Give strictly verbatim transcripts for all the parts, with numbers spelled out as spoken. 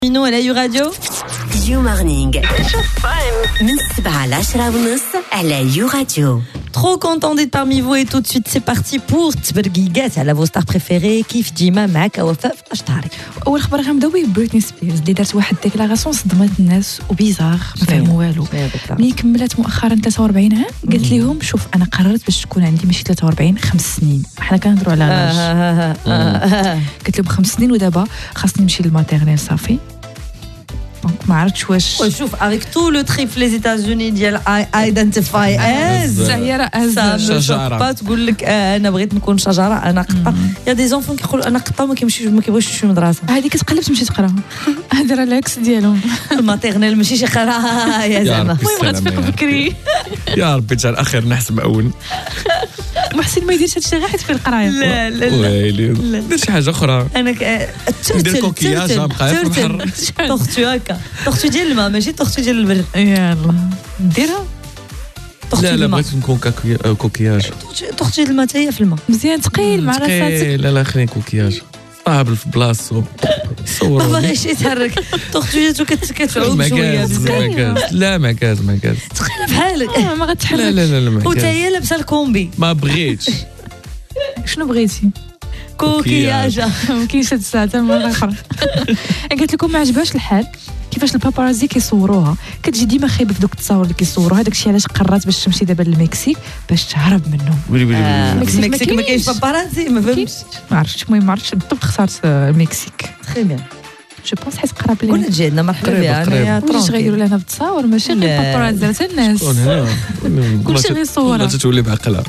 Mino à la You Radio. You Morning من سبعة لعشرة ونص على You Radio. Trop content d'être parmi vous et tout de suite c'est parti pour تبرقيقات على vos stars préférées كيف ديما معك وفاء في أشطاري. اول خبر غنبداو بريتني سبيرز اللي دارت واحد ديكلاراسيون صدمت الناس وبيزار ما فهموا والو. ملي كملت مؤخرا ثلاثة وأربعين عام قالت لهم شوف انا قررت باش تكون عندي ماشي ثلاثة وأربعين خمس سنين حنا كنهضروا على لاج. قالت لهم خمس سنين ودابا خاصني نمشي للماتيرنيل صافي. دونك ما عرفتش واش شوف avec tout le trip les États-Unis ديال identify as شجره as شجره تقول لك انا بغيت نكون شجره انا قطه يا دي زونفون كيقولوا انا قطه وما كيمشيوش ما كيبغيوش يمشيو للمدرسه هذه كتقلب تمشي تقرا هذا لاكس ديالهم الماتيرنيل ماشي شي قرايه زعما المهم غتفيق بكري يا ربي حتى الاخير نحس مأون محسن ما يديرش هادشي غير حيت فيه القرايه لا لا ويلي دير شي حاجه اخرى انا ندير كوكياج بقى في البحر طختو هكا طختو ديال الماء ماشي طختو ديال البر يلا ديرها لا لا بغيت نكون كوكياج طختو ديال الماء حتى هي في الماء مزيان ثقيل مع راساتك لا لا خليني كوكياج صعب في بلاصتو صور ما باغيش يتحرك طختو جاتو كتعوم شويه بزاف لا ما كاز ما كاز ثقيله بحالك ما غتحرك لا لا لا وتا هي لابسه الكومبي ما بغيتش شنو بغيتي كوكياجه ما كاينش هاد الساعه حتى مره اخرى قالت لكم ما عجبهاش الحال كيفاش البابارازي كيصوروها كتجي ديما خايبه في دوك التصاور اللي كيصوروها هذاك الشيء علاش قررت باش تمشي دابا للمكسيك باش تهرب منهم ويلي ويلي المكسيك ما كاينش بابارازي ما فهمتش ما عرفتش المهم ما عرفتش بالضبط اختارت المكسيك تري بيان جو بونس حيت قراب لي كنا تجي عندنا مرحبا بها انا واش غيديروا لنا بالتصاور ماشي غير بابارازي حتى الناس كلشي غيصورها لا تتولي بعقلها.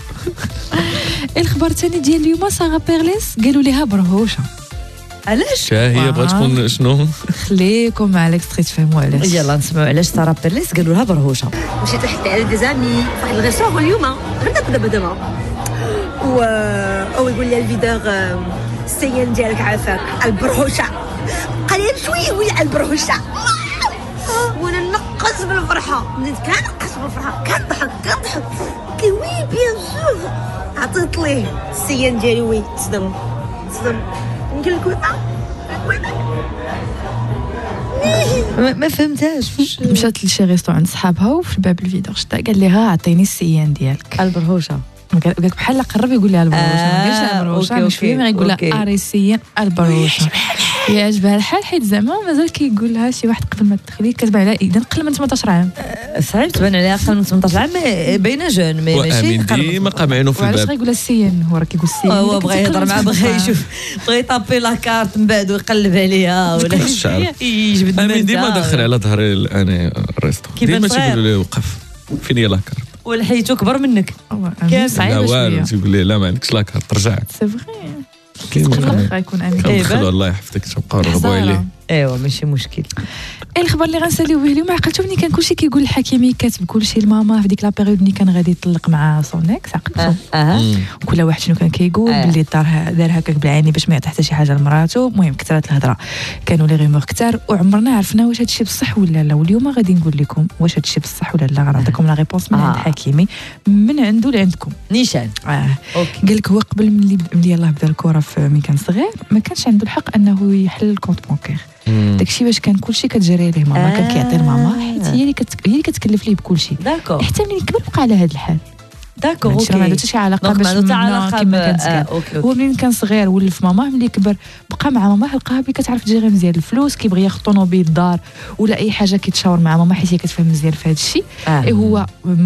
الخبر الثاني ديال اليوم سارة بيرليس قالوا ليها برهوشه علاش هي بغات تكون شنو خليكم مع الاكستري تفهموا علاش يلا نسمعوا علاش سارة بيرليس قالوا لها برهوشه مشيت لحقت على دي زامي فواحد الغيسور اليوم غير دابا دابا دابا و او يقول لي الفيدور السيان ديالك عافاك البرهوشه قليل شويه وهي على البرهوشه وانا نقص بالفرحه بديت كنقص بالفرحه كنضحك كنضحك قلت لي وي بيان سور عطيت ليه السيان ديالي وي تصدم تصدم نقول لك ما, ما فهمتهاش مشات لشي ريستو عند صحابها وفي الباب الفيدور شتا قال لها عطيني السيان ديالك البرهوشه قال لك بحال قرب يقول لها البروشه ما قالش لها البروشه مش شويه ما يقول لها اريسيا البروشه يعجبها الحال حيت زعما مازال كيقول لها شي واحد قبل ما تدخلي كتبان عليها اذا قل من ثمنطاش عام صعيب تبان عليها اقل من ثمنطاش عام باينه جون مي ماشي ديما قامعينو في وعلاش الباب غيقول السيان هو راه كيقول السيان هو بغى يهضر معاه بغى يشوف بغى يطابي لا كارت من بعد ويقلب عليها ولا يجبد امين ديما داخل على ظهري انا الريستو ديما تيقولوا لي وقف فين هي لا كارت ولحيتو كبر منك كان صعيب شويه تيقول لي لا ما عندكش لا كارت رجع سي فغي كيتقلق غيكون امين كندخلوا الله يحفظك تبقاو رغبوا عليه ايوا ماشي مشكل. الخبر اللي غنساليو به اليوم عقلتو ملي كان كلشي كيقول الحكيمي كاتب كلشي لماما في ديك لا بيريود ملي كان غادي يطلق مع سونيكس عقلتو اه كل واحد شنو كان كيقول آه. باللي دار دار هكاك بالعيني باش ما يعطي حتى شي حاجه لمراتو المهم كثرت الهضره كانوا لي غيمور كثار وعمرنا عرفنا واش هادشي بصح ولا لا واليوم غادي نقول لكم واش هادشي بصح ولا لا غنعطيكم لا ريبونس من عند حكيمي من عنده لعندكم نيشان اه اوكي قال لك هو قبل ملي ملي يلاه بدا الكره في ملي كان صغير ما كانش عنده الحق انه يحل الكونت بونكير داكشي باش كان كلشي كتجري ليه ماما كان كيعطي لماما حيت هي اللي كت... هي اللي كتكلف ليه بكلشي داكور حتى ملي كبر بقى على هذا الحال داكور اوكي ما عندها شي علاقه باش كما كانت هو ملي كان صغير ولف ماما ملي كبر بقى مع ماما لقاها بلي كتعرف تجيري مزيان الفلوس كيبغي ياخذ طوموبيل الدار ولا اي حاجه كيتشاور مع ماما حيت هي كتفهم مزيان في هذا الشيء اي هو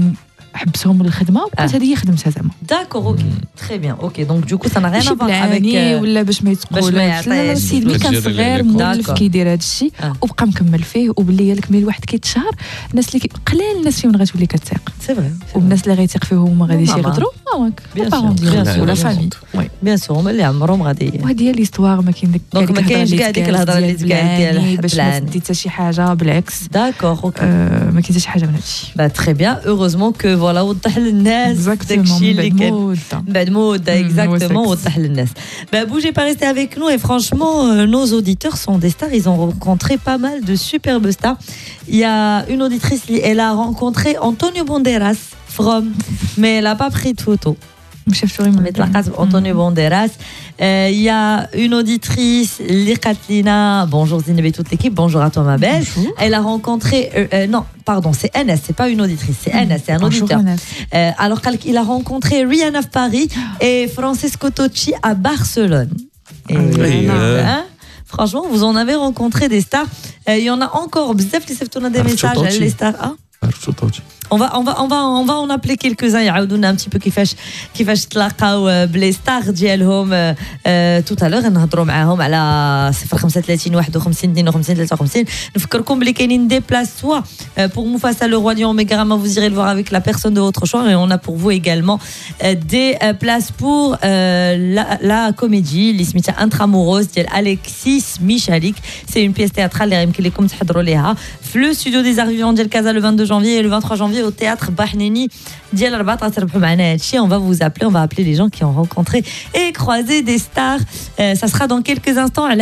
حبسهم للخدمه وبقات هذه هي خدمتها زعما داكور اوكي تري بيان اوكي دونك دوكو سا نا ريان افوار افيك ولا باش ما يتقولش لا السيد ملي كان صغير مولف كيدير هذا الشيء وبقى مكمل فيه وباللي لك ملي الواحد كيتشهر الناس اللي قلال الناس فيهم غتولي كتثق سي فري والناس اللي غيثيق فيهم وما غاديش يغدروا ماماك بارون ديالو ولا فامي بيان سور هما اللي عمرهم غادي وهذه هي ليستوار ما كاين دونك ما كاينش كاع ديك الهضره اللي تقال ديال باش ما تدي حتى شي حاجه بالعكس داكور اوكي ما كاين حتى شي حاجه من هادشي با تري بيان اوروزمون كو فوالا وضح للناس داكشي اللي كان بعد مده exactement وضح للناس. Bah bougez pas, restez avec nous et franchement euh, nos auditeurs sont des stars, ils ont rencontré pas mal de superbes stars. Il y a une auditrice, elle a rencontré Antonio Banderas from mais elle a pas pris de photo. Antonio Banderas. Il y a une auditrice, Likatlina. Bonjour Zineb et toute l'équipe. Bonjour à toi ma belle. Bonjour. Elle a rencontré, euh, euh, non, pardon, c'est N S, c'est pas une auditrice, c'est N S, c'est un auditeur. Euh, alors qu'il a rencontré Rihanna à Paris et Francesco Tocci à Barcelone. Et oui, euh... hein, franchement, vous en avez rencontré des stars. Il euh, y en a encore. Bzaf qui s'est des messages. Les stars. Hein? On va, on va, on va, on va en appeler quelques-uns. يعاودونا un petit peu كيفاش كيفاش تلاقاو بلي ستار ديالهم tout à l'heure نهضروا معاهم على صفر خمسة ثلاثين واحد وخمسين اثنين وخمسين ثلاثة وخمسين. نفكركم بلي كاينين des places soit pour Mufasa le roi lion Megarama, vous irez le voir avec la personne de votre choix, et on a pour vous également des places pour la, la comédie اللي سميتها Intramuros ديال Alexis Michalik. C'est une pièce théâtrale اللي يمكن لكم تحضروا ليها في le studio des arts vivants ديال Casa le vingt-deux janvier et le vingt-trois janvier au théâtre Bahneni ديال الرباط. تربحوا معنا هادشي. On va vous appeler, on va appeler les gens qui ont rencontré et croisé des stars. Euh, ça sera dans quelques instants.